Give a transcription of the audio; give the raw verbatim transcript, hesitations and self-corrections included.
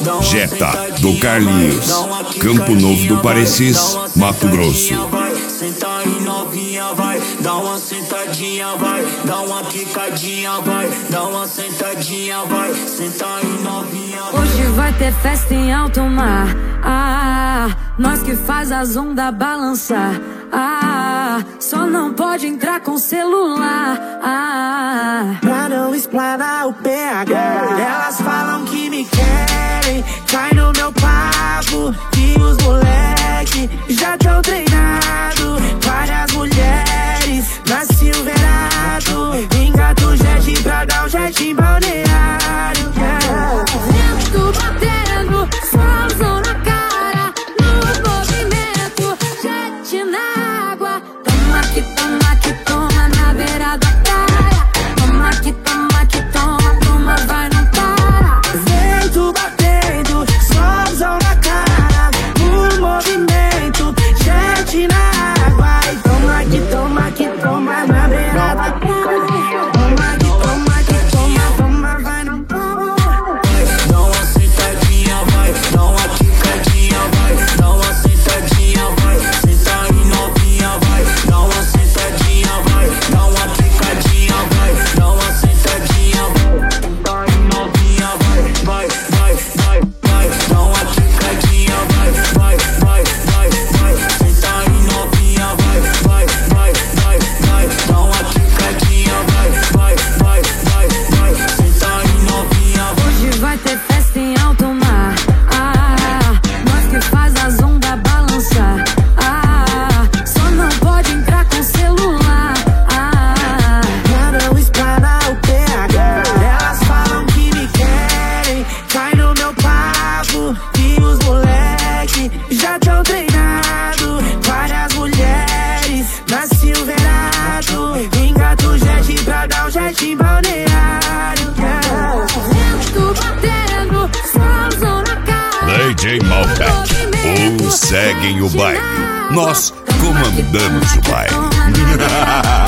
Jetta do Carlinhos, Campo Novo do Parecis, Mato Grosso. Senta aí novinha, vai, dá uma sentadinha, vai, dá uma quicadinha, vai, dá uma sentadinha, vai, senta aí novinha. Hoje vai ter festa em alto mar, ah, nós que faz as ondas balançar, ah, só não pode entrar com celular, ah, pra não explanar o P H. Elas falam que me querem, cai no meu papo, que os moleque já tão treinados. Várias mulheres na Silverado, engata o jet pra dar um jet em balneário. Vento batendo, solzão na cara, no movimento, jet na água. Toma que toma que toma na beira da praia. Toma que toma que toma, toma, vai, não para. Vento batendo, solzão na cara, no movimento, jet na água. E toma que toma que toma na beira da praia. Toma que toma que toma, toma, vai, não para. Dá uma sentadinha, vai, dá uma quicadinha, vai, dá uma sentadinha, vai, senta aí novinha, vai, dá uma sentadinha, vai, dá uma quicadinha, vai, dá uma sentadinha, vai, senta aí novinha, vai, vai, vai, vai, vai, dá uma quicadinha, vai, vai, vai, vai, vai, senta aí novinha, vai, vai, vai, vai, vai, dá uma quicadinha, vai, vai, vai, vai, vai, senta aí novinha. Hoje vai ter festa em alto mar, ah, nós que faz as ondas balançar, ah, só não pode entrar com celular, ah, Pra não explanar o P H. Elas falam que me querem, cai no meu papo, que os moleque já tão treinados. Várias mulheres na Silverado, engata o jet pra dar um jet em balneário. vento batendo, solzão na cara. D J Malbec, ou seguem o baile. Nós comandamos o baile.